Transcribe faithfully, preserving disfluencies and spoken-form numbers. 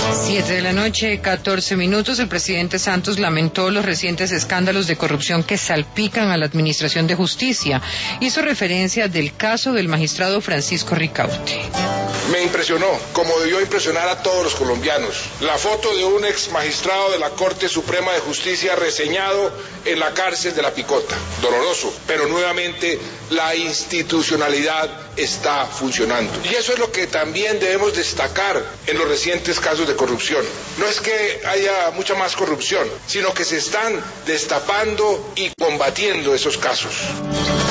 Siete de la noche, catorce minutos. El presidente Santos lamentó los recientes escándalos de corrupción que salpican a la Administración de Justicia. Hizo referencia del caso del magistrado Francisco Ricaurte. Me impresionó, como debió impresionar a todos los colombianos, la foto de un ex magistrado de la Corte Suprema de Justicia reseñado en la cárcel de La Picota. Doloroso, pero nuevamente la institucionalidad está funcionando. Y eso es lo que también debemos destacar en los recientes casos de corrupción. No es que haya mucha más corrupción, sino que se están destapando y combatiendo esos casos.